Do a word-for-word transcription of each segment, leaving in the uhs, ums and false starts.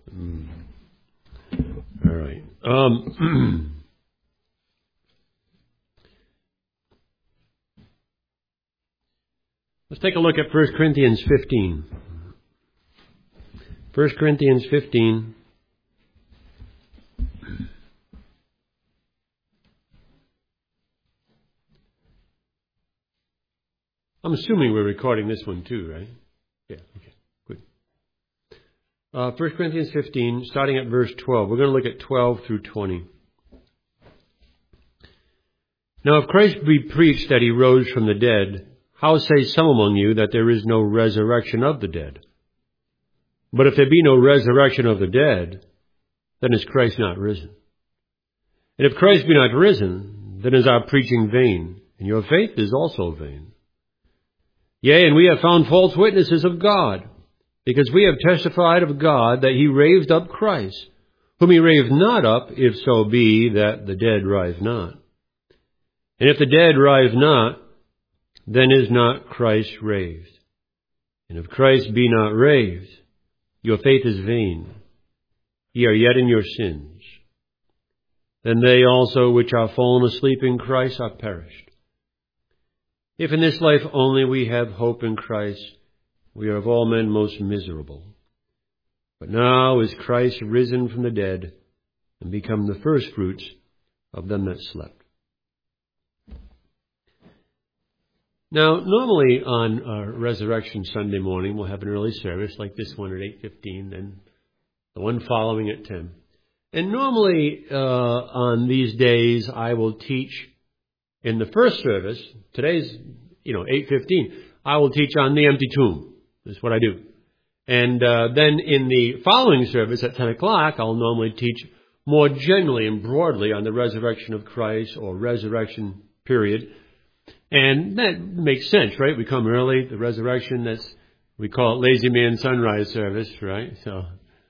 Mm. All right. Um, let's take a look at First Corinthians fifteen. First Corinthians fifteen. I'm assuming we're recording this one too, right? Yeah, okay, good. Uh, First Corinthians fifteen, starting at verse twelve. We're going to look at twelve through twenty. Now, if Christ be preached that he rose from the dead, how say some among you that there is no resurrection of the dead? But if there be no resurrection of the dead, then is Christ not risen? And if Christ be not risen, then is our preaching vain, and your faith is also vain. Yea, and we have found false witnesses of God, because we have testified of God that he raised up Christ, whom he raised not up, if so be that the dead rise not. And if the dead rise not, then is not Christ raised. And if Christ be not raised, your faith is vain. Ye are yet in your sins. Then they also which are fallen asleep in Christ are perished. If in this life only we have hope in Christ, we are of all men most miserable. But now is Christ risen from the dead and become the firstfruits of them that slept. Now, normally on uh, Resurrection Sunday morning, we'll have an early service like this one at eight fifteen, and the one following at ten. And normally uh, on these days, I will teach in the first service. Today's, you know, eight fifteen. I will teach on the empty tomb. That's what I do. And uh, then in the following service at ten o'clock, I'll normally teach more generally and broadly on the resurrection of Christ or resurrection period. And that makes sense, right? We come early, the resurrection, that's, we call it lazy man sunrise service, right? So,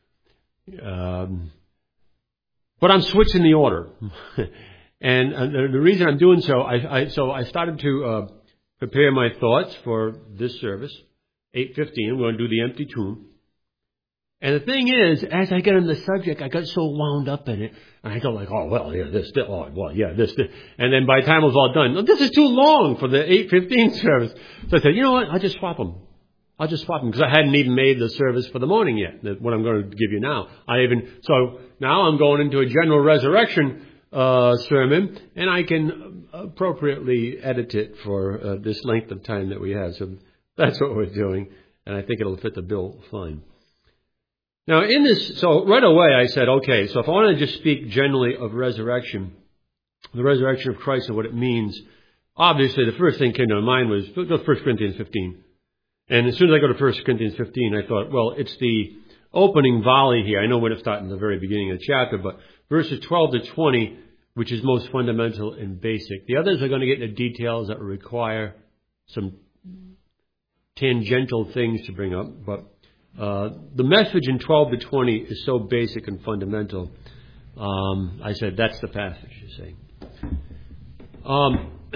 um, but I'm switching the order. And uh, the, the reason I'm doing so, I, I so I started to uh, prepare my thoughts for this service, eight fifteen. We're going to do the empty tomb. And the thing is, as I get into the subject, I got so wound up in it, and I go like, oh, well, yeah, this, this, oh, well, yeah, this, this. And then by the time it was all done, oh, this is too long for the eight fifteen service. So I said, you know what, I'll just swap them. I'll just swap them, because I hadn't even made the service for the morning yet, what I'm going to give you now. I even, so now I'm going into a general resurrection uh sermon, and I can appropriately edit it for uh, this length of time that we have. So that's what we're doing, and I think it'll fit the bill fine. Now, in this, so right away I said, okay, so if I want to just speak generally of resurrection, the resurrection of Christ and what it means, obviously the first thing came to my mind was, go to First Corinthians fifteen. And as soon as I go to First Corinthians fifteen, I thought, well, it's the opening volley here. I know when it starts in the very beginning of the chapter, but verses twelve to twenty, which is most fundamental and basic. The others are going to get into details that require some tangential things to bring up, but Uh, the message in twelve to twenty is so basic and fundamental. Um, I said that's the passage, you see. Um,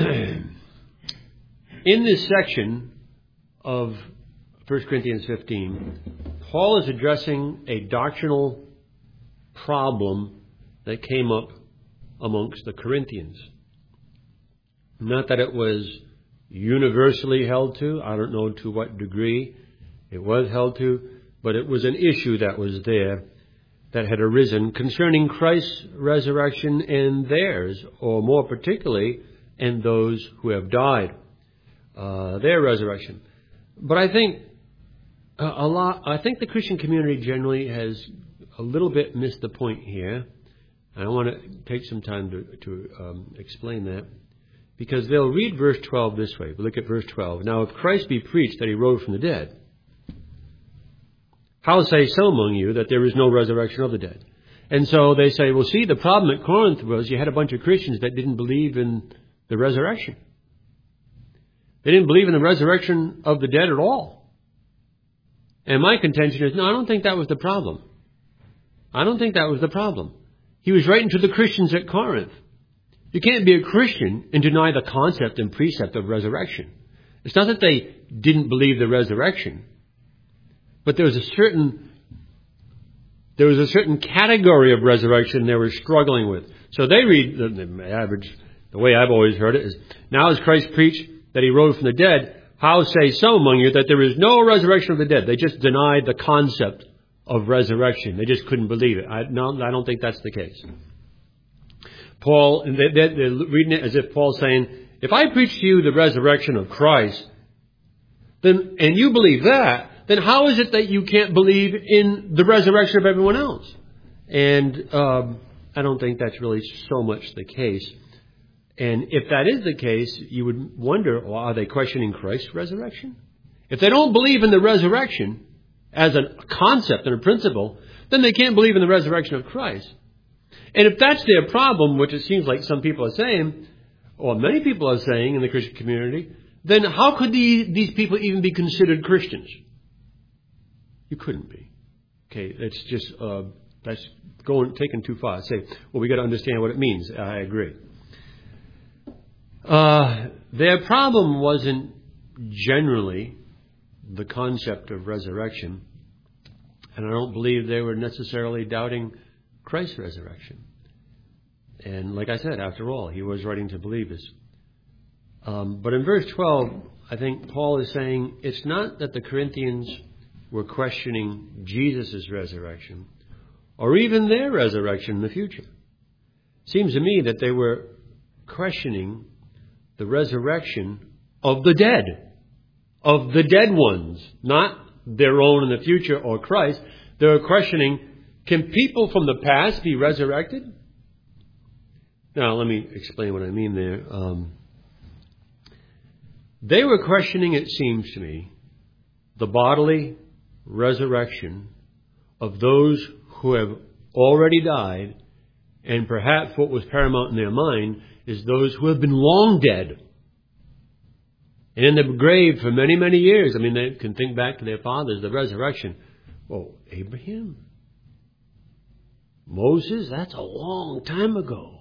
in this section of First Corinthians fifteen, Paul is addressing a doctrinal problem that came up amongst the Corinthians. Not that it was universally held to. I don't know to what degree it was held to, but it was an issue that was there that had arisen concerning Christ's resurrection and theirs, or more particularly, and those who have died, uh, their resurrection. But I think a, a lot. I think the Christian community generally has a little bit missed the point here. I want to take some time to, to um, explain that, because they'll read verse twelve this way. Look at verse twelve. Now, if Christ be preached that he rose from the dead, how say some among you that there is no resurrection of the dead? And so they say, well, see, the problem at Corinth was you had a bunch of Christians that didn't believe in the resurrection. They didn't believe in the resurrection of the dead at all. And my contention is, no, I don't think that was the problem. I don't think that was the problem. He was writing to the Christians at Corinth. You can't be a Christian and deny the concept and precept of resurrection. It's not that they didn't believe the resurrection, but there was a certain There was a certain category of resurrection they were struggling with. So they read, the, the average, the way I've always heard it is, now as Christ preached that he rose from the dead, how say some among you that there is no resurrection of the dead? They just denied the concept of resurrection. They just couldn't believe it. I, no, I don't think that's the case. Paul, they, they're reading it as if Paul's saying, if I preach to you the resurrection of Christ, then, and you believe that, then how is it that you can't believe in the resurrection of everyone else? And um, I don't think that's really so much the case. And if that is the case, you would wonder, well, are they questioning Christ's resurrection? If they don't believe in the resurrection as a concept and a principle, then they can't believe in the resurrection of Christ. And if that's their problem, which it seems like some people are saying, or many people are saying in the Christian community, then how could the, these people even be considered Christians? You couldn't be. Okay, that's just, uh, that's going, taken too far. Say, well, we got to understand what it means. I agree. Uh, their problem wasn't generally the concept of resurrection. And I don't believe they were necessarily doubting Christ's resurrection. And like I said, after all, he was writing to believers. Um, but in verse twelve, I think Paul is saying it's not that the Corinthians were questioning Jesus' resurrection or even their resurrection in the future. It seems to me that they were questioning the resurrection of the dead, of the dead ones, not their own in the future or Christ. They were questioning, can people from the past be resurrected? Now, let me explain what I mean there. Um, they were questioning, it seems to me, the bodily resurrection of those who have already died, and perhaps what was paramount in their mind is those who have been long dead and in the grave for many, many years. I mean, they can think back to their fathers, the resurrection. Well, Abraham, Moses, that's a long time ago.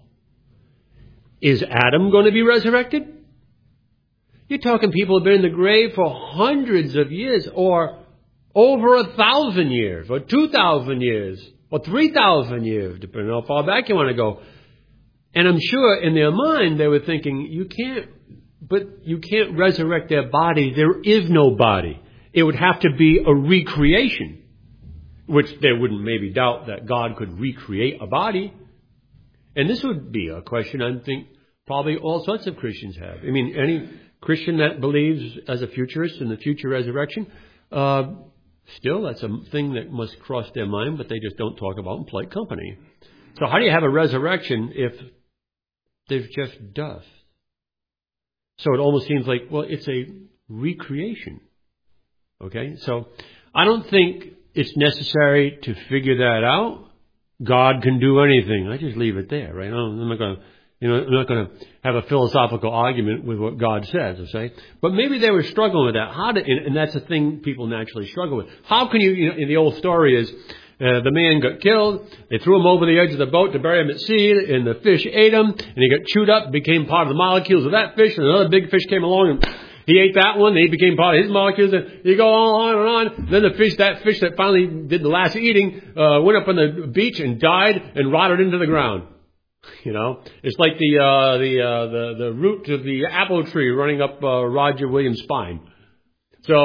Is Adam going to be resurrected? You're talking people who have been in the grave for hundreds of years, or over a thousand years, or two thousand years, or three thousand years, depending on how far back you want to go. And I'm sure in their mind they were thinking, you can't, but you can't resurrect their body. There is no body. It would have to be a recreation, which they wouldn't maybe doubt that God could recreate a body. And this would be a question I think probably all sorts of Christians have. I mean, any Christian that believes as a futurist in the future resurrection, uh, still that's a thing that must cross their mind, but they just don't talk about in polite company. So how do you have a resurrection if there's just dust? So it almost seems like, well, it's a recreation. Okay? So I don't think it's necessary to figure that out. God can do anything. I just leave it there, right? I'm not going to, you know, I'm not going to have a philosophical argument with what God says, I say. But maybe they were struggling with that. How to, and that's a thing people naturally struggle with. How can you, you know, in the old story is, Uh, the man got killed. They threw him over the edge of the boat to bury him at sea, and the fish ate him, and he got chewed up, became part of the molecules of that fish, and another big fish came along, and he ate that one, and he became part of his molecules, and you go on and on. Then the fish, that fish that finally did the last eating, uh, went up on the beach and died and rotted into the ground. You know, it's like the uh, the, uh, the the root of the apple tree running up uh, Roger Williams' spine. So,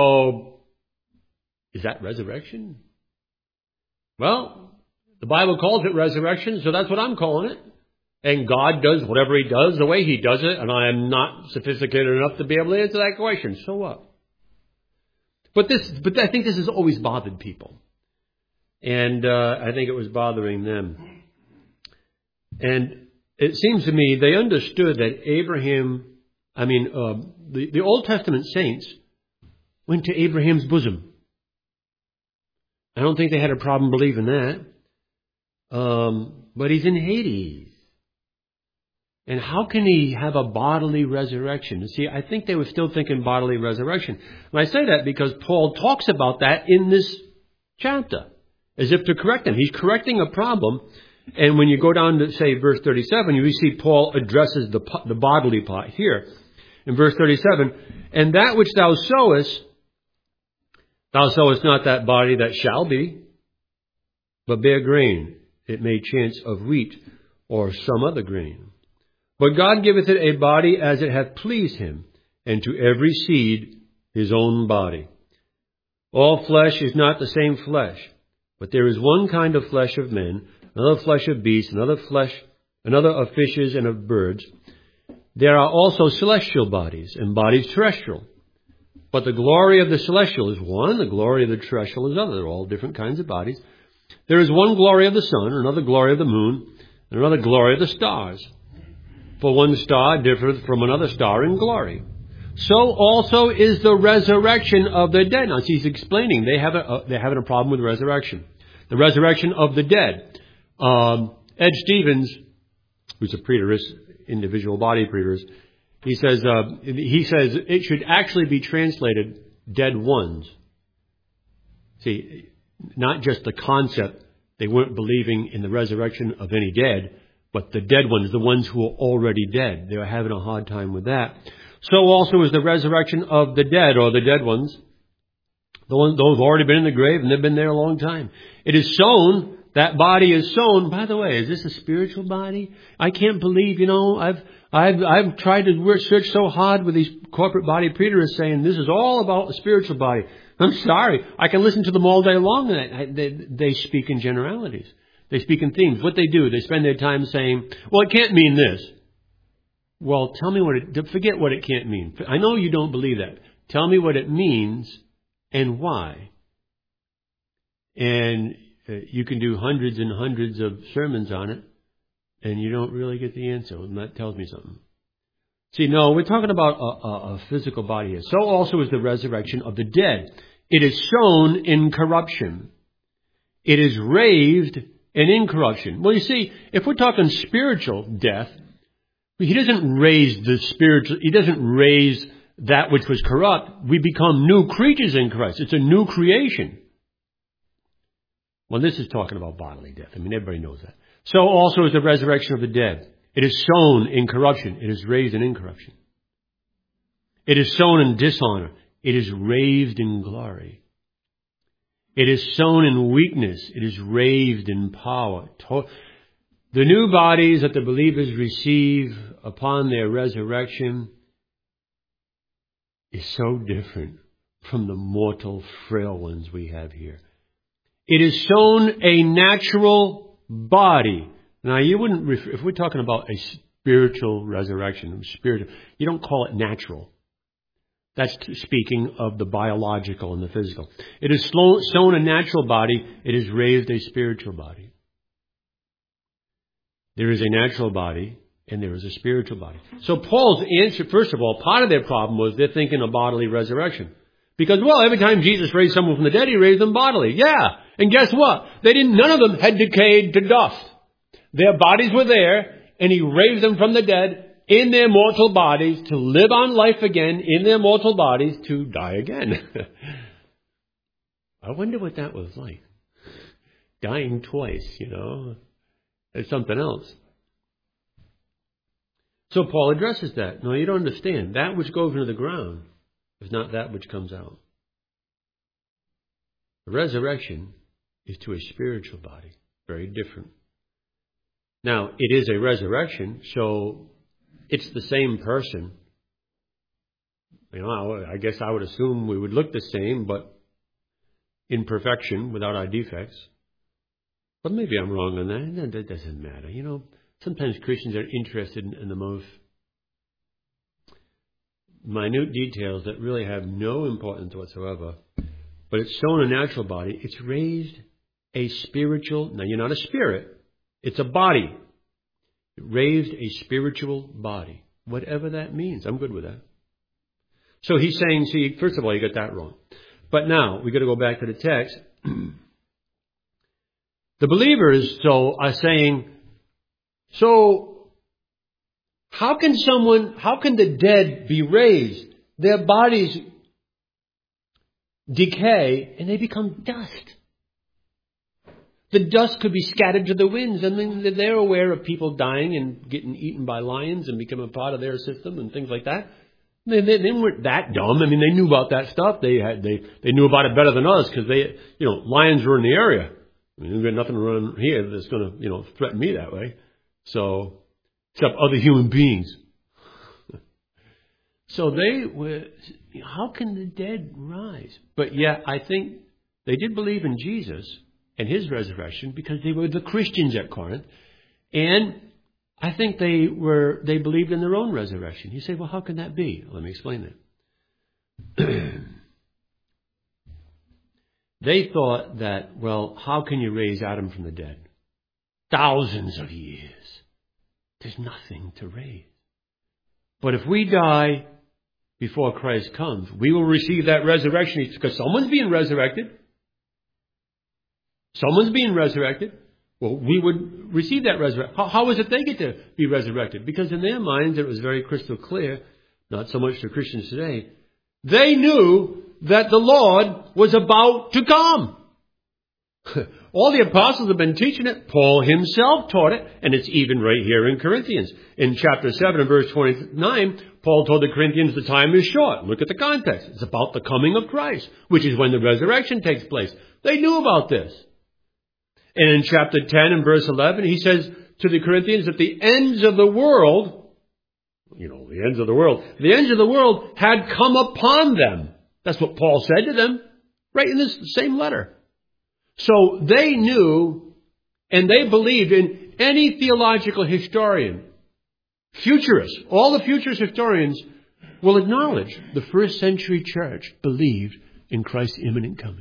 is that resurrection? Well, the Bible calls it resurrection, so that's what I'm calling it. And God does whatever he does the way he does it, and I am not sophisticated enough to be able to answer that question. So what? But this, but I think this has always bothered people. And uh, I think it was bothering them. And it seems to me they understood that Abraham, I mean, uh, the, the Old Testament saints went to Abraham's bosom. I don't think they had a problem believing that. Um, but he's in Hades. And how can he have a bodily resurrection? You see, I think they were still thinking bodily resurrection. And I say that because Paul talks about that in this chapter, as if to correct them. He's correcting a problem. And when you go down to, say, verse thirty-seven, you see Paul addresses the, the bodily part here. In verse thirty-seven, and that which thou sowest, thou sowest not that body that shall be, but bear grain, it may chance of wheat or some other grain. But God giveth it a body as it hath pleased him, and to every seed his own body. All flesh is not the same flesh, but there is one kind of flesh of men, another flesh of beasts, another flesh, another of fishes and of birds. There are also celestial bodies, and bodies terrestrial. But the glory of the celestial is one, the glory of the terrestrial is other. They're all different kinds of bodies. There is one glory of the sun, another glory of the moon, and another glory of the stars. For one star differeth from another star in glory. So also is the resurrection of the dead. Now, he's explaining they have a, uh, they're having a problem with resurrection. The resurrection of the dead. Um, Ed Stevens, who's a preterist, individual body preterist, he says uh, he says it should actually be translated dead ones. See, not just the concept. They weren't believing in the resurrection of any dead, but the dead ones, the ones who are already dead. They were having a hard time with that. So also is the resurrection of the dead, or the dead ones, the ones, those who've already been in the grave, and they've been there a long time. It is sown, that body is sown. By the way, is this a spiritual body? I can't believe, you know, I've I've I've tried to search so hard with these corporate body preterists saying this is all about the spiritual body. I'm sorry. I can listen to them all day long. And they, they speak in generalities. They speak in themes. What they do, they spend their time saying, well, it can't mean this. Well, tell me what it, forget what it can't mean. I know you don't believe that. Tell me what it means and why. And uh, you can do hundreds and hundreds of sermons on it, and you don't really get the answer. And that tells me something. See, no, we're talking about a, a, a physical body here. So also is the resurrection of the dead. It is sown in corruption. It is raised in incorruption. Well, you see, if we're talking spiritual death, he doesn't raise the spiritual, he doesn't raise that which was corrupt. We become new creatures in Christ. It's a new creation. Well, this is talking about bodily death. I mean, everybody knows that. So also is the resurrection of the dead. It is sown in corruption. It is raised in incorruption. It is sown in dishonor. It is raised in glory. It is sown in weakness. It is raised in power. The new bodies that the believers receive upon their resurrection is so different from the mortal, frail ones we have here. It is sown a natural body. Now, you wouldn't, refer, if we're talking about a spiritual resurrection, spiritual, you don't call it natural. That's speaking of the biological and the physical. It is sown a natural body. It is raised a spiritual body. There is a natural body and there is a spiritual body. So Paul's answer, first of all, part of their problem was they're thinking of bodily resurrection. Because, well, every time Jesus raised someone from the dead, he raised them bodily. Yeah. And guess what? They didn't, none of them had decayed to dust. Their bodies were there, and he raised them from the dead in their mortal bodies to live on life again in their mortal bodies to die again. I wonder what that was like. Dying twice, you know. It's something else. So Paul addresses that. No, you don't understand. That which goes into the ground is not that which comes out. The resurrection is to a spiritual body. Very different. Now, it is a resurrection, so it's the same person. You know, I guess I would assume we would look the same, but in perfection, without our defects. But maybe I'm wrong on that. That doesn't matter. You know, sometimes Christians are interested in, in the most minute details that really have no importance whatsoever. But it's sown a natural body. It's raised a spiritual. Now, you're not a spirit. It's a body. It raised a spiritual body. Whatever that means. I'm good with that. So he's saying, see, first of all, you got that wrong. But now, we've got to go back to the text. The believers, so, are saying, so, how can someone, how can the dead be raised? Their bodies decay and they become dust. The dust could be scattered to the winds, and then they're aware of people dying and getting eaten by lions and becoming a part of their system and things like that. They, they, they weren't that dumb. I mean, they knew about that stuff. They had, they, they knew about it better than us because they, you know, lions were in the area. I mean, we've got nothing around here that's going to, you know, threaten me that way. So, except other human beings. So they were, how can the dead rise? But yet, I think they did believe in Jesus and his resurrection because they were the Christians at Corinth. And I think they were, they believed in their own resurrection. You say, well, how can that be? Let me explain that. They thought that, well, how can you raise Adam from the dead? Thousands of years. There's nothing to raise. But if we die before Christ comes, we will receive that resurrection because someone's being resurrected. Someone's being resurrected. Well, we would receive that resurrection. How, how is it they get to be resurrected? Because in their minds, it was very crystal clear, not so much to Christians today, they knew that the Lord was about to come. All the apostles have been teaching it. Paul himself taught it, and it's even right here in Corinthians. In chapter seven and verse twenty-nine, Paul told the Corinthians the time is short. Look at the context. It's about the coming of Christ, which is when the resurrection takes place. They knew about this. And in chapter ten and verse eleven, he says to the Corinthians that the ends of the world, you know, the ends of the world, the ends of the world had come upon them. That's what Paul said to them, right in this same letter. So they knew and they believed in any theological historian, futurists, all the futurist historians will acknowledge the first century church believed in Christ's imminent coming.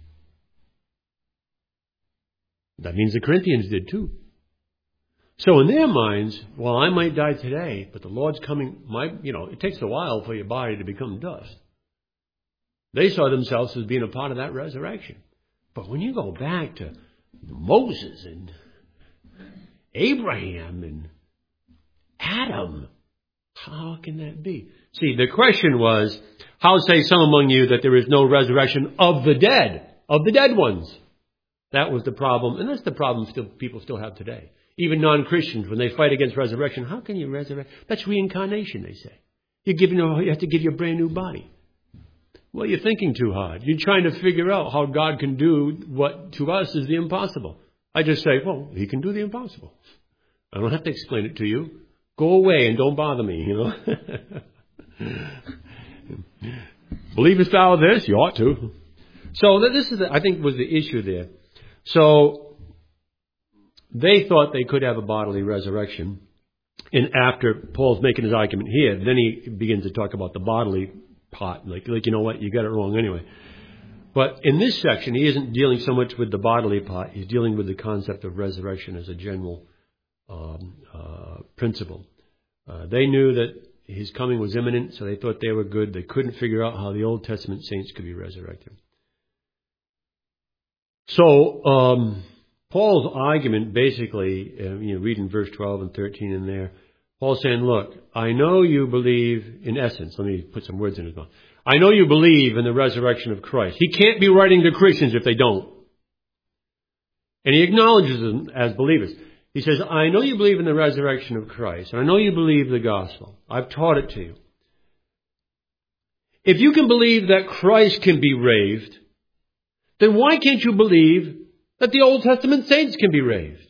That means the Corinthians did too. So in their minds, well, I might die today, but the Lord's coming, my, you know, it takes a while for your body to become dust. They saw themselves as being a part of that resurrection. But when you go back to Moses and Abraham and Adam, how can that be? See, the question was, how say some among you that there is no resurrection of the dead, of the dead ones? That was the problem, and that's the problem still people still have today. Even non-Christians, when they fight against resurrection, how can you resurrect? That's reincarnation, they say. You're giving, you have to give you a brand new body. Well, you're thinking too hard. You're trying to figure out how God can do what to us is the impossible. I just say, well, he can do the impossible. I don't have to explain it to you. Go away and don't bother me, you know. Believest thou this? You ought to. So this is, the, I think, was the issue there. So they thought they could have a bodily resurrection. And after Paul's making his argument here, then he begins to talk about the bodily part. Like, like, you know what? You got it wrong anyway. But in this section, he isn't dealing so much with the bodily part. He's dealing with the concept of resurrection as a general um, uh, principle. Uh, they knew that his coming was imminent, so they thought they were good. They couldn't figure out how the Old Testament saints could be resurrected. So um, Paul's argument basically, uh, you know, reading verse twelve and thirteen in there, Paul's saying, look, I know you believe, in essence, let me put some words in his mouth. I know you believe in the resurrection of Christ. He can't be writing to Christians if they don't. And he acknowledges them as believers. He says, I know you believe in the resurrection of Christ. And I know you believe the gospel. I've taught it to you. If you can believe that Christ can be raised, then why can't you believe that the Old Testament saints can be raised?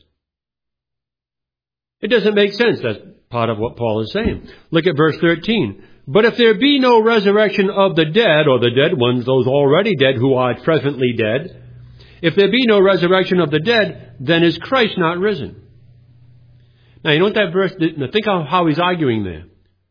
It doesn't make sense. That's part of what Paul is saying. Look at verse thirteen. But if there be no resurrection of the dead, or the dead ones, those already dead who are presently dead, if there be no resurrection of the dead, then is Christ not risen? Now, you know what that verse did? Now, think of how he's arguing there.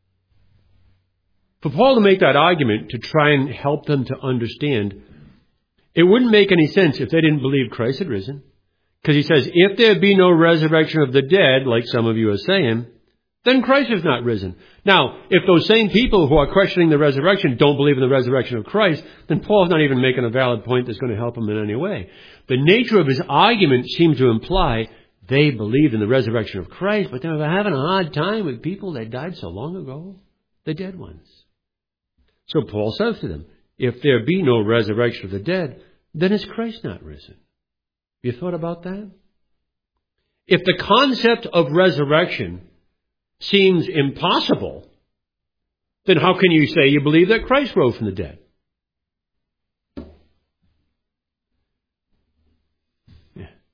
For Paul to make that argument to try and help them to understand, it wouldn't make any sense if they didn't believe Christ had risen. Because he says, if there be no resurrection of the dead, like some of you are saying, then Christ is not risen. Now, if those same people who are questioning the resurrection don't believe in the resurrection of Christ, then Paul's not even making a valid point that's going to help them in any way. The nature of his argument seems to imply they believed in the resurrection of Christ, but they're having a hard time with people that died so long ago, the dead ones. So Paul says to them, if there be no resurrection of the dead, then is Christ not risen? You thought about that? If the concept of resurrection seems impossible, then how can you say you believe that Christ rose from the dead? Yeah.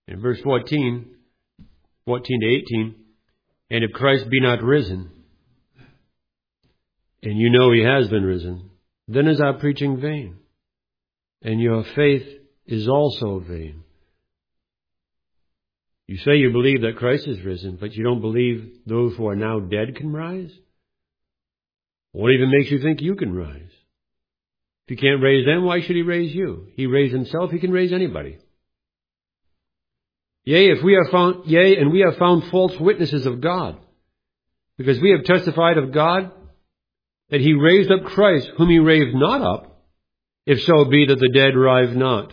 In verse fourteen, fourteen to eighteen, and if Christ be not risen, and you know he has been risen, then is our preaching vain, and your faith is also vain. You say you believe that Christ is risen, but you don't believe those who are now dead can rise? What even makes you think you can rise? If he can't raise them, why should he raise you? He raised himself, he can raise anybody. Yea, if we are found, yea, and we have found false witnesses of God, because we have testified of God that he raised up Christ, whom he raised not up, if so be that the dead rise not.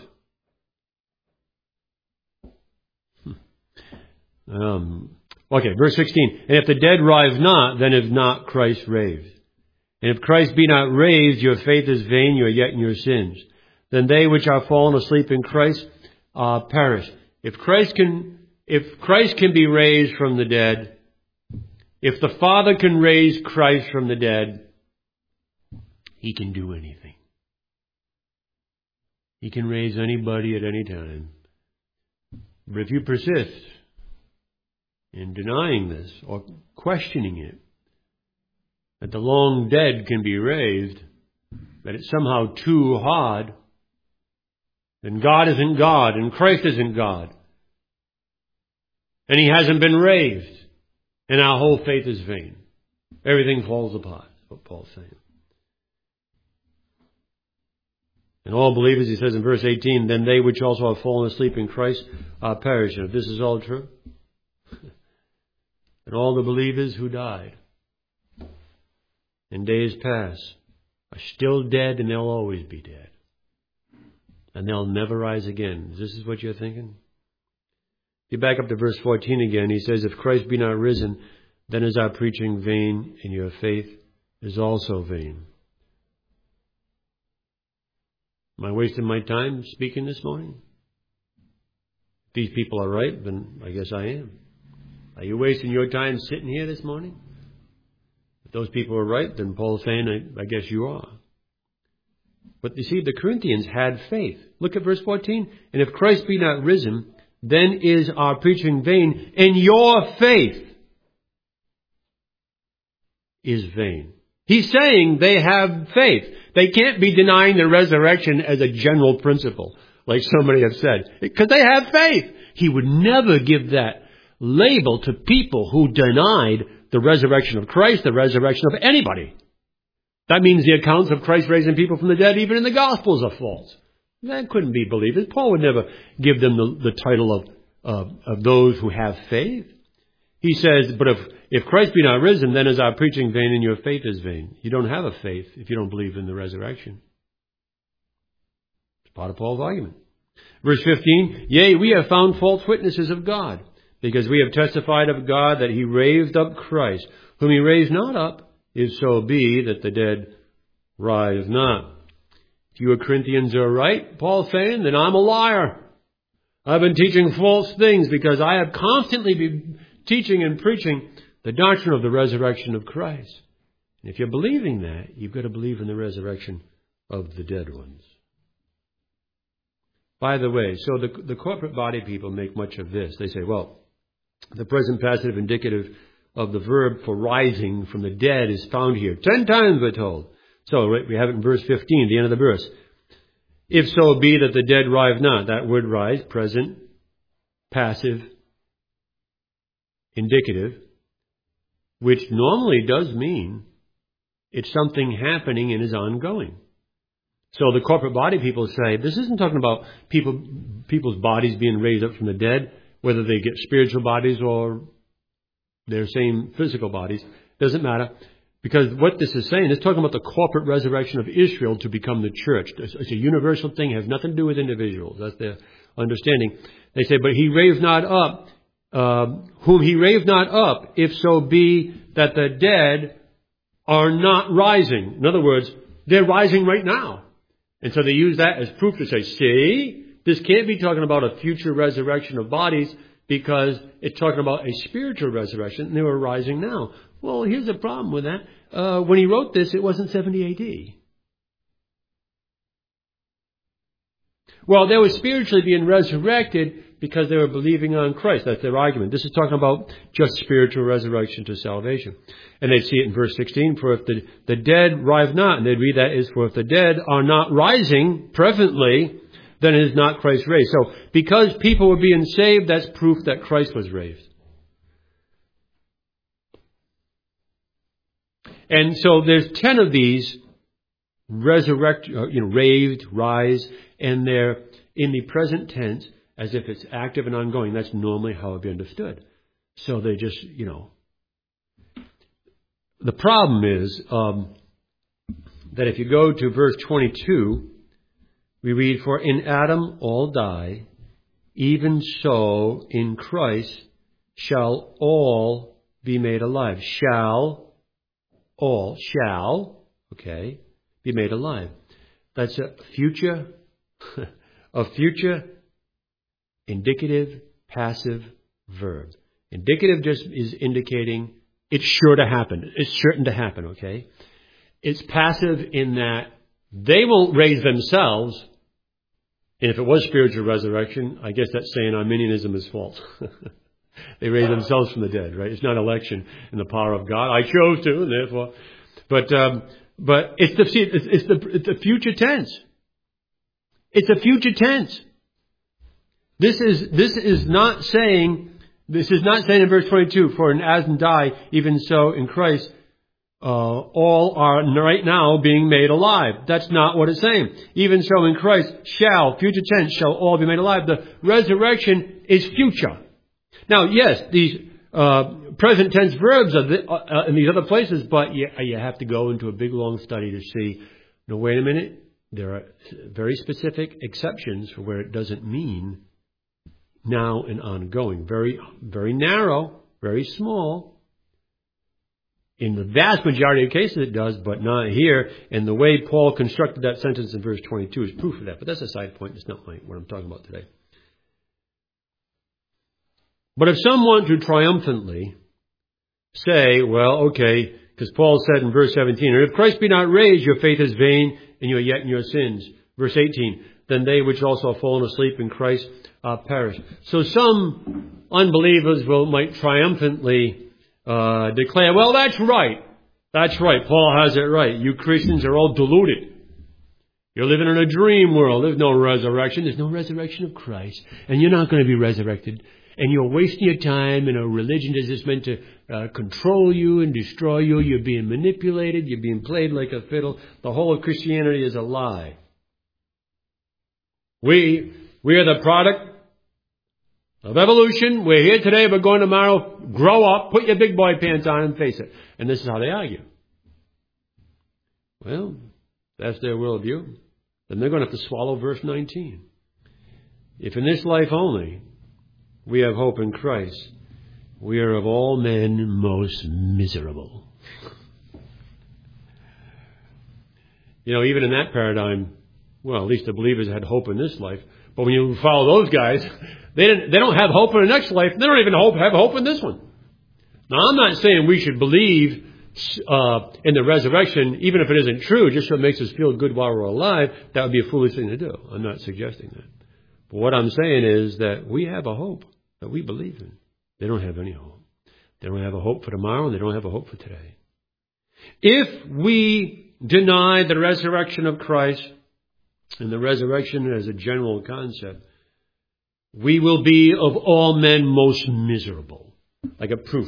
Um, okay, verse sixteen. And if the dead rise not, then is not Christ raised. And if Christ be not raised, your faith is vain, you are yet in your sins. Then they which are fallen asleep in Christ uh, perish. If Christ can, if Christ can be raised from the dead, if the Father can raise Christ from the dead, he can do anything. He can raise anybody at any time. But if you persist in denying this or questioning it, that the long dead can be raised, that it's somehow too hard, then God isn't God and Christ isn't God. And he hasn't been raised. And our whole faith is vain. Everything falls apart. That's what Paul's saying. And all believers, he says in verse eighteen, then they which also have fallen asleep in Christ are perishing. If this is all true, and all the believers who died in days past are still dead, and they'll always be dead. And they'll never rise again. This is what you're thinking? If you back up to verse fourteen again, he says, if Christ be not risen, then is our preaching vain, and your faith is also vain. Am I wasting my time speaking this morning? If these people are right, then I guess I am. Are you wasting your time sitting here this morning? If those people are right, then Paul's saying, I, I guess you are. But you see, the Corinthians had faith. Look at verse fourteen. And if Christ be not risen, then is our preaching vain, and your faith is vain. He's saying they have faith. They can't be denying the resurrection as a general principle, like somebody has said, because they have faith. He would never give that label to people who denied the resurrection of Christ, the resurrection of anybody. That means the accounts of Christ raising people from the dead, even in the Gospels, are false. That couldn't be believers. Paul would never give them the, the title of, uh, of those who have faith. He says, but if, if Christ be not risen, then is our preaching vain and your faith is vain. You don't have a faith if you don't believe in the resurrection. It's part of Paul's argument. Verse fifteen, yea, we have found false witnesses of God, because we have testified of God that he raised up Christ, whom he raised not up, if so be that the dead rise not. If you Corinthians are right, Paul's saying, then I'm a liar. I've been teaching false things because I have constantly been teaching and preaching the doctrine of the resurrection of Christ. And if you're believing that, you've got to believe in the resurrection of the dead ones. By the way, so the, the corporate body people make much of this. They say, well, the present passive indicative of the verb for rising from the dead is found here. Ten times we're told. So we have it in verse fifteen, the end of the verse. If so be that the dead rise not. That word rise, present, passive, indicative, which normally does mean it's something happening and is ongoing. So the corporate body people say, this isn't talking about people, people's bodies being raised up from the dead, whether they get spiritual bodies or their same physical bodies. Doesn't matter. Because what this is saying is talking about the corporate resurrection of Israel to become the church. It's a universal thing. It has nothing to do with individuals. That's their understanding. They say, but he raised not up, uh, whom he raised not up, if so be that the dead are not rising. In other words, they're rising right now. And so they use that as proof to say, see, this can't be talking about a future resurrection of bodies because it's talking about a spiritual resurrection and they were rising now. Well, here's the problem with that. Uh, when he wrote this, it wasn't seventy A D. Well, they were spiritually being resurrected because they were believing on Christ. That's their argument. This is talking about just spiritual resurrection to salvation. And they'd see it in verse sixteen, for if the, the dead rise not, and they'd read that is, for if the dead are not rising presently, then it is not Christ raised. So, because people were being saved, that's proof that Christ was raised. And so there's ten of these resurrect, you know, raised, rise, and they're in the present tense as if it's active and ongoing. That's normally how it would be understood. So they just, you know. The problem is um, that if you go to verse twenty-two, we read, for in Adam all die, even so in Christ shall all be made alive. Shall, all, shall, okay, be made alive. That's a future, a future indicative passive verb. Indicative just is indicating it's sure to happen. It's certain to happen, okay? It's passive in that they won't raise themselves. And if it was spiritual resurrection, I guess that's saying Arminianism is false. They raise themselves from the dead, right? It's not election in the power of God. I chose to, and therefore. But um, but it's the it's, it's the it's the future tense. It's a future tense. This is this is not saying this is not saying in verse twenty-two, for in Adam die, even so in Christ uh, all are right now being made alive. That's not what it's saying. Even so in Christ shall, future tense, shall all be made alive. The resurrection is future. Now, yes, these uh, present tense verbs are the, uh, in these other places, but you, you have to go into a big long study to see, no, wait a minute, there are very specific exceptions for where it doesn't mean now and ongoing. Very, very narrow, very small. In the vast majority of cases it does, but not here. And the way Paul constructed that sentence in verse twenty-two is proof of that. But that's a side point. It's not my, what I'm talking about today. But if some want to triumphantly say, well, okay, because Paul said in verse seventeen, and if Christ be not raised, your faith is vain, and you are yet in your sins. Verse eighteen, then they which also have fallen asleep in Christ uh, perish. So some unbelievers will might triumphantly uh, declare, well, that's right. That's right. Paul has it right. You Christians are all deluded. You're living in a dream world. There's no resurrection. There's no resurrection of Christ. And you're not going to be resurrected. And you're wasting your time in a religion that's just meant to uh, control you and destroy you. You're being manipulated. You're being played like a fiddle. The whole of Christianity is a lie. We, we are the product of evolution. We're here today. We're going tomorrow. Grow up. Put your big boy pants on and face it. And this is how they argue. Well, that's their worldview. Then they're going to have to swallow verse nineteen. If in this life only we have hope in Christ, we are of all men most miserable. You know, even in that paradigm, well, at least the believers had hope in this life. But when you follow those guys, they didn't, they don't have hope in the next life. They don't even hope, have hope in this one. Now, I'm not saying we should believe uh, in the resurrection, even if it isn't true, just so it makes us feel good while we're alive. That would be a foolish thing to do. I'm not suggesting that. But what I'm saying is that we have a hope that we believe in. They don't have any hope. They don't have a hope for tomorrow, and they don't have a hope for today. If we deny the resurrection of Christ and the resurrection as a general concept, we will be of all men most miserable. Like a proof.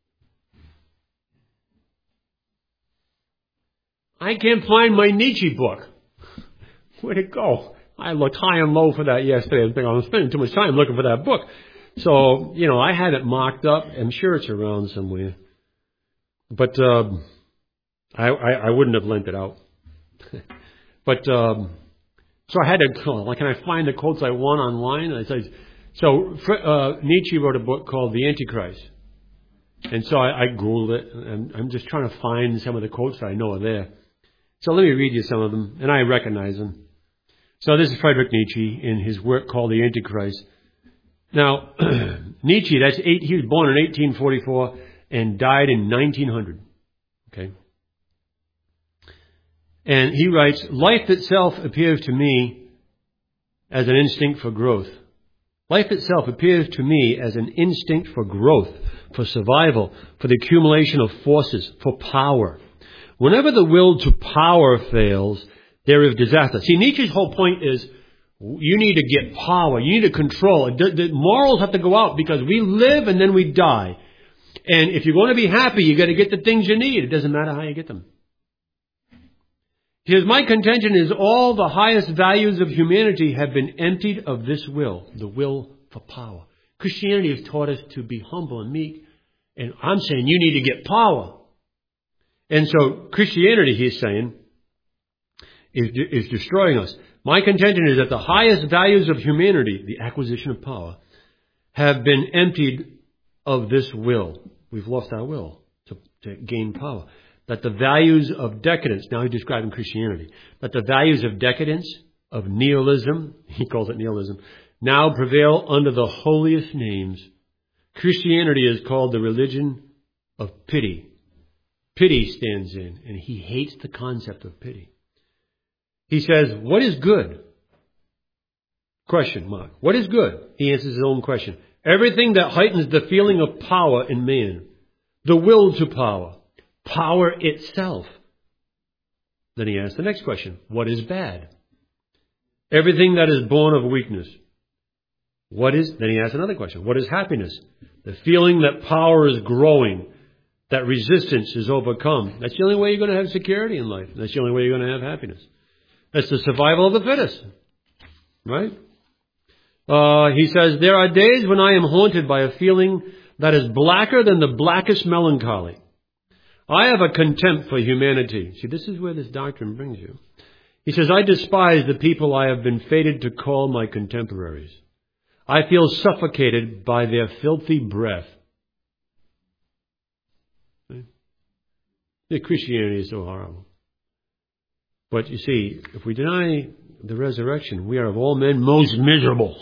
I can't find my Nietzsche book. Where'd it go? I looked high and low for that yesterday. I think I'm spending too much time looking for that book. So, you know, I had it mocked up. I'm sure it's around somewhere. But um, I, I, I wouldn't have lent it out. But um, so I had to, like, can I find the quotes I want online? I said, so uh, Nietzsche wrote a book called The Antichrist. And so I, I Googled it. And I'm just trying to find some of the quotes that I know are there. So let me read you some of them. And I recognize them. So this is Friedrich Nietzsche in his work called The Antichrist. Now, Nietzsche, that's eight, he was born in eighteen forty-four and died in nineteen hundred. Okay. And he writes, life itself appears to me as an instinct for growth. Life itself appears to me as an instinct for growth, for survival, for the accumulation of forces, for power. Whenever the will to power fails, there is disaster. See, Nietzsche's whole point is you need to get power. You need to control. The, the morals have to go out because we live and then we die. And if you're going to be happy, you got to get the things you need. It doesn't matter how you get them. Because my contention is all the highest values of humanity have been emptied of this will, the will for power. Christianity has taught us to be humble and meek. And I'm saying you need to get power. And so Christianity, he's saying, is, is destroying us. My contention is that the highest values of humanity, the acquisition of power, have been emptied of this will. We've lost our will to, to gain power. That the values of decadence, now he's describing Christianity, that the values of decadence, of nihilism, he calls it nihilism, now prevail under the holiest names. Christianity is called the religion of pity. Pity stands in, and he hates the concept of pity. He says, what is good? Question mark. What is good? He answers his own question. Everything that heightens the feeling of power in man. The will to power. Power itself. Then he asks the next question. What is bad? Everything that is born of weakness. What is, then he asks another question. What is happiness? The feeling that power is growing, that resistance is overcome. That's the only way you're going to have security in life. That's the only way you're going to have happiness. That's the survival of the fittest. Right? Uh, he says, there are days when I am haunted by a feeling that is blacker than the blackest melancholy. I have a contempt for humanity. See, this is where this doctrine brings you. He says, I despise the people I have been fated to call my contemporaries. I feel suffocated by their filthy breath. The Christianity is so horrible. But you see, if we deny the resurrection, we are of all men most miserable.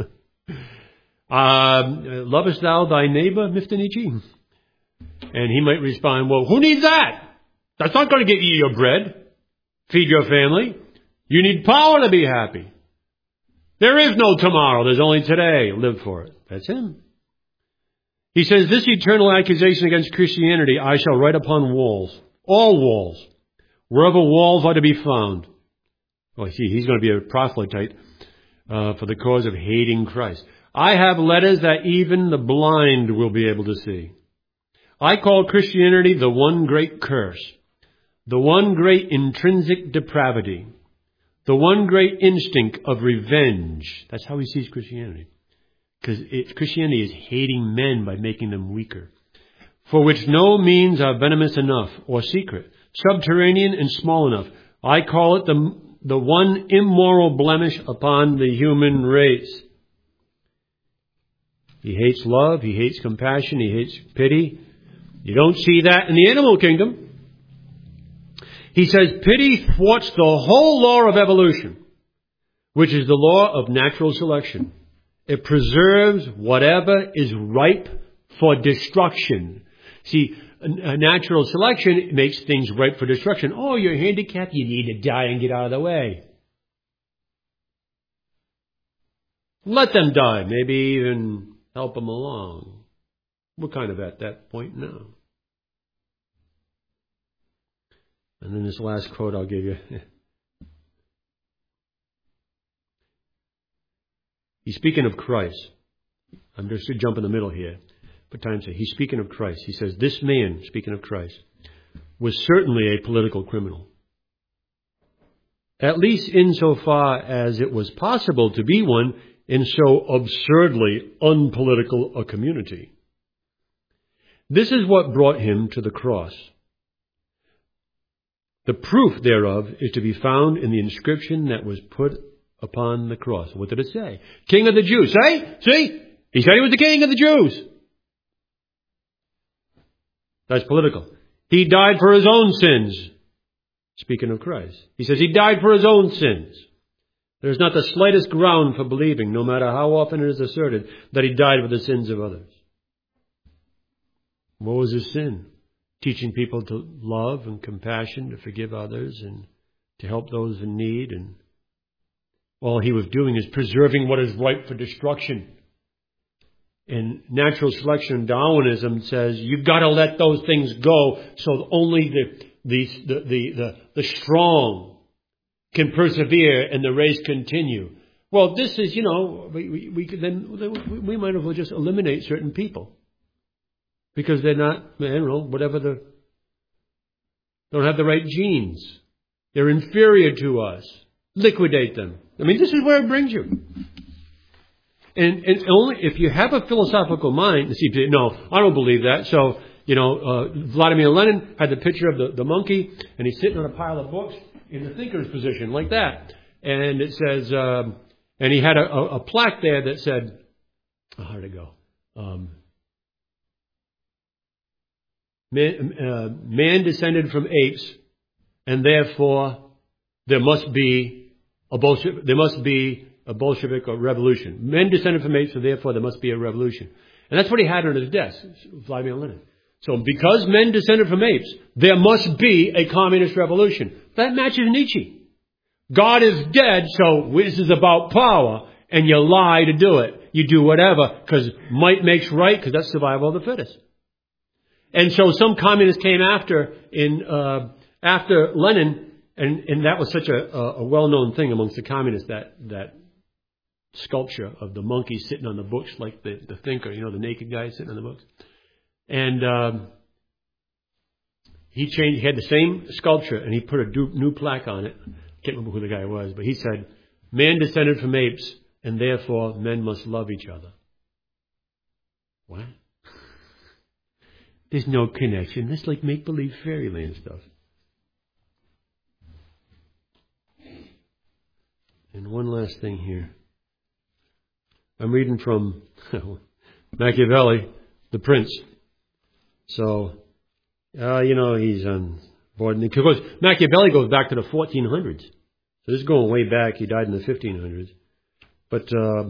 uh, lovest thou thy neighbor, Mister Nietzsche? And he might respond, well, who needs that? That's not going to get you your bread, feed your family. You need power to be happy. There is no tomorrow. There's only today. Live for it. That's him. He says, this eternal accusation against Christianity I shall write upon walls, all walls, wherever walls are to be found. Well, see, he's going to be a proselyte uh, for the cause of hating Christ. I have letters that even the blind will be able to see. I call Christianity the one great curse, the one great intrinsic depravity, the one great instinct of revenge. That's how he sees Christianity. Because Christianity is hating men by making them weaker. For which no means are venomous enough or secret, subterranean and small enough. I call it the, the one immoral blemish upon the human race. He hates love. He hates compassion. He hates pity. You don't see that in the animal kingdom. He says pity thwarts the whole law of evolution, which is the law of natural selection. It preserves whatever is ripe for destruction. See, a natural selection makes things ripe for destruction. Oh, you're handicapped, you need to die and get out of the way. Let them die, maybe even help them along. We're kind of at that point now. And then this last quote I'll give you. He's speaking of Christ. I'm just going to jump in the middle here. For time's sake, he's speaking of Christ. He says, this man, speaking of Christ, was certainly a political criminal. At least insofar as it was possible to be one in so absurdly unpolitical a community. This is what brought him to the cross. The proof thereof is to be found in the inscription that was put upon the cross. What did it say? King of the Jews. See? See? He said he was the king of the Jews. That's political. He died for his own sins. Speaking of Christ. He says he died for his own sins. There's not the slightest ground for believing, no matter how often it is asserted, that he died for the sins of others. What was his sin? Teaching people to love and compassion, to forgive others, and to help those in need. And all he was doing is preserving what is ripe for destruction. And natural selection and Darwinism says you've got to let those things go so only the the the the, the, the strong can persevere and the race continue. Well, this is, you know, we, we, we could then we might as well just eliminate certain people because they're not, I don't know, whatever the don't have the right genes. They're inferior to us. Liquidate them. I mean, this is where it brings you. And, and only if you have a philosophical mind, see, no, I don't believe that. So, you know, uh, Vladimir Lenin had the picture of the, the monkey, and he's sitting on a pile of books in the thinker's position, like that. And it says, um, and he had a, a, a plaque there that said, oh, how did it go? Um, man, uh, man descended from apes, and therefore there must be a Bolshevik, there must be a Bolshevik or revolution. Men descended from apes, so therefore there must be a revolution. And that's what he had on his desk, Vladimir Lenin. So because men descended from apes, there must be a communist revolution. That matches Nietzsche. God is dead, so this is about power, and you lie to do it. You do whatever, because might makes right, because that's survival of the fittest. And so some communists came after in uh, after Lenin, and, and that was such a, a well-known thing amongst the communists, that that sculpture of the monkey sitting on the books like the, the thinker, you know, the naked guy sitting on the books. And um, he changed, he had the same sculpture, and he put a du- new plaque on it. I can't remember who the guy was, but he said, man descended from apes, and therefore men must love each other. What? There's no connection. That's like make-believe fairyland stuff. And one last thing here. I'm reading from Machiavelli, The Prince. So, uh, you know, he's on board. Because Machiavelli goes back to the fourteen hundreds. So this is going way back. He died in the fifteen hundreds. But uh,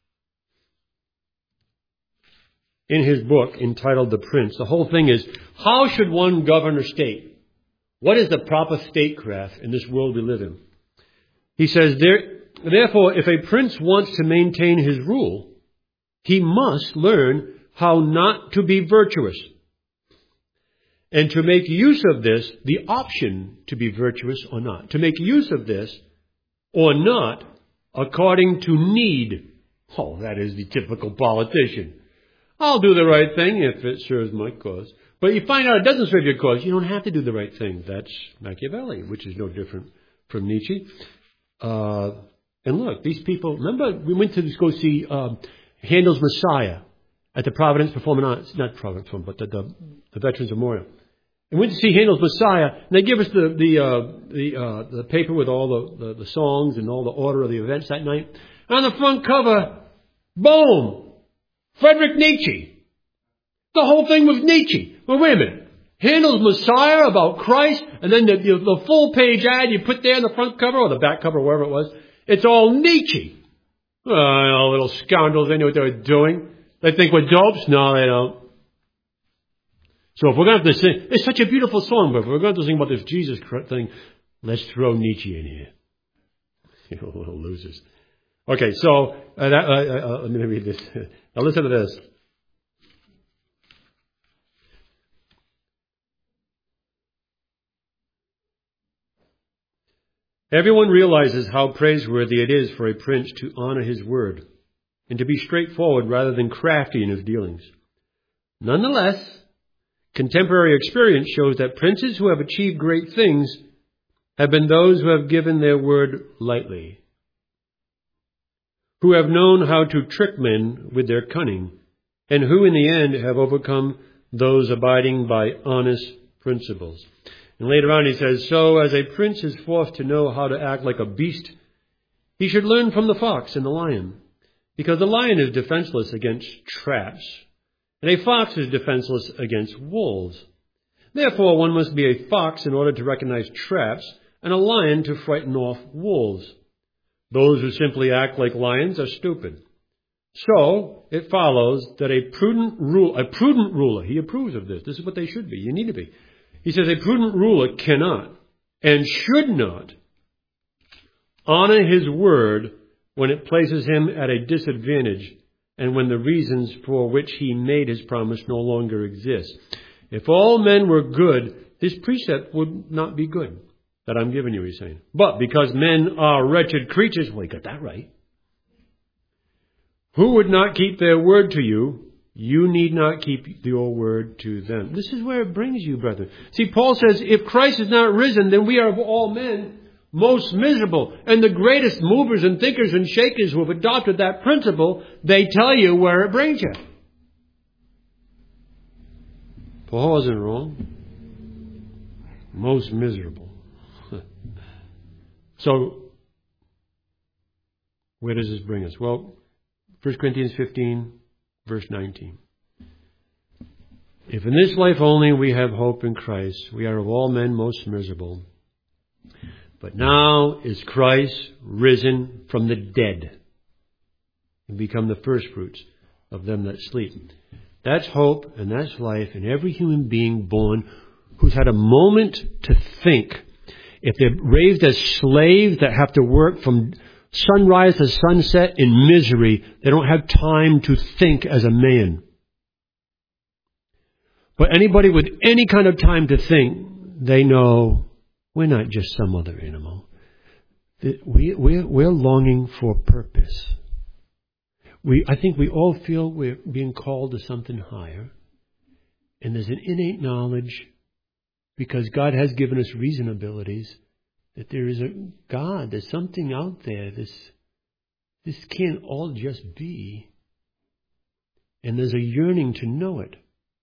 in his book entitled The Prince, the whole thing is, how should one govern a state? What is the proper statecraft in this world we live in? He says, there, therefore, if a prince wants to maintain his rule, he must learn how not to be virtuous, and to make use of this, the option to be virtuous or not. To make use of this or not according to need. Oh, that is the typical politician. I'll do the right thing if it serves my cause. But you find out it doesn't serve your cause. You don't have to do the right thing. That's Machiavelli, which is no different from Nietzsche. Uh, and look, these people, remember we went to go see um, Handel's Messiah at the Providence Performing Arts, not Providence, but the, the, the Veterans Memorial. And we went to see Handel's Messiah, and they give us the the uh, the, uh, the paper with all the, the, the songs and all the order of the events that night. And on the front cover, boom, Friedrich Nietzsche. The whole thing was Nietzsche. Well, wait a minute. Handel's Messiah about Christ, and then the, the, the full page ad you put there in the front cover or the back cover, wherever it was, it's all Nietzsche. Oh, little scoundrels, they knew what they were doing. They think we're dopes? No, they don't. So if we're going to have to sing, it's such a beautiful song, but if we're going to sing about this Jesus thing, let's throw Nietzsche in here. You little losers. Okay, so uh, that, uh, uh, let me read this. Now listen to this. Everyone realizes how praiseworthy it is for a prince to honor his word and to be straightforward rather than crafty in his dealings. Nonetheless, contemporary experience shows that princes who have achieved great things have been those who have given their word lightly, who have known how to trick men with their cunning, and who in the end have overcome those abiding by honest principles. And later on he says, so as a prince is forced to know how to act like a beast, he should learn from the fox and the lion, because the lion is defenseless against traps, and a fox is defenseless against wolves. Therefore, one must be a fox in order to recognize traps, and a lion to frighten off wolves. Those who simply act like lions are stupid. So, it follows that a prudent rule, a prudent ruler, he approves of this. This is what they should be. You need to be. He says a prudent ruler cannot and should not honor his word when it places him at a disadvantage and when the reasons for which he made his promise no longer exist. If all men were good, this precept would not be good that I'm giving you, he's saying. But because men are wretched creatures, well, he got that right, who would not keep their word to you, you need not keep your word to them. This is where it brings you, brethren. See, Paul says, if Christ is not risen, then we are of all men most miserable. And the greatest movers and thinkers and shakers who have adopted that principle, they tell you where it brings you. Paul isn't wrong. Most miserable. So, where does this bring us? Well, First Corinthians fifteen, verse nineteen. If in this life only we have hope in Christ, we are of all men most miserable. But now is Christ risen from the dead and become the firstfruits of them that sleep. That's hope and that's life in every human being born who's had a moment to think. If they're raised as slaves that have to work from sunrise to sunset in misery, they don't have time to think as a man. But anybody with any kind of time to think, they know we're not just some other animal. We, we're, we're longing for purpose. We, I think we all feel we're being called to something higher. And there's an innate knowledge, because God has given us reason abilities, that there is a God, there's something out there. This, this can't all just be. And there's a yearning to know it.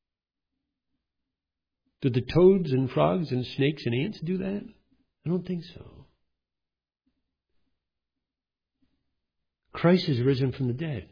Do the toads and frogs and snakes and ants do that? I don't think so. Christ is risen from the dead,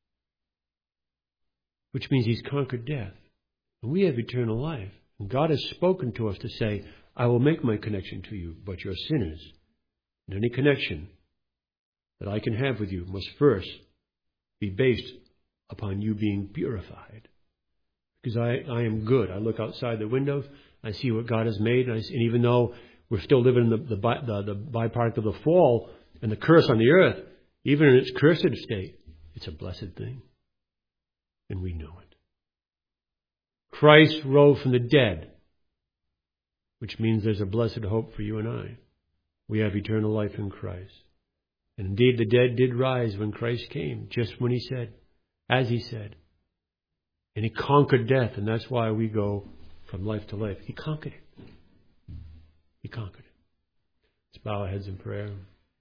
which means he's conquered death. And we have eternal life. And God has spoken to us to say, I will make my connection to you, but you're sinners. And any connection that I can have with you must first be based upon you being purified. Because I, I am good. I look outside the windows, I see what God has made, and, I see, and even though we're still living in the, the, the, the byproduct of the fall and the curse on the earth, even in its cursed state, it's a blessed thing. And we know it. Christ rose from the dead, which means there's a blessed hope for you and I. We have eternal life in Christ. And indeed, the dead did rise when Christ came, just when he said, as he said. And he conquered death, and that's why we go from life to life. He conquered it. He conquered it. Let's bow our heads in prayer.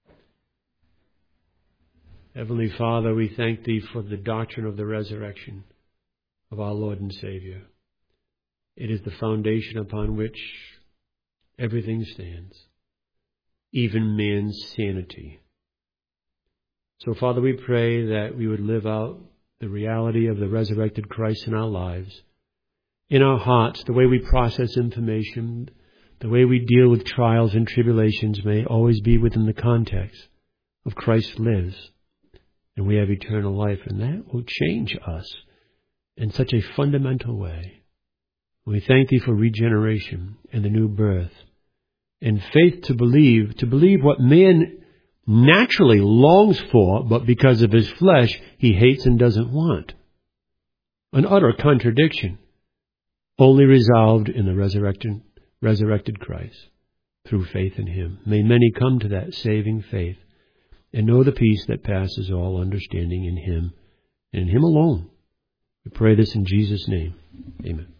Heavenly Father, we thank thee for the doctrine of the resurrection of our Lord and Savior. It is the foundation upon which everything stands, even man's sanity. So, Father, we pray that we would live out the reality of the resurrected Christ in our lives, in our hearts, the way we process information, the way we deal with trials and tribulations may always be within the context of Christ lives, and we have eternal life, and that will change us in such a fundamental way. We thank thee for regeneration and the new birth, and faith to believe, to believe what man naturally longs for, but because of his flesh, he hates and doesn't want. An utter contradiction, only resolved in the resurrected, resurrected Christ through faith in him. May many come to that saving faith and know the peace that passes all understanding in him and in him alone. We pray this in Jesus' name. Amen.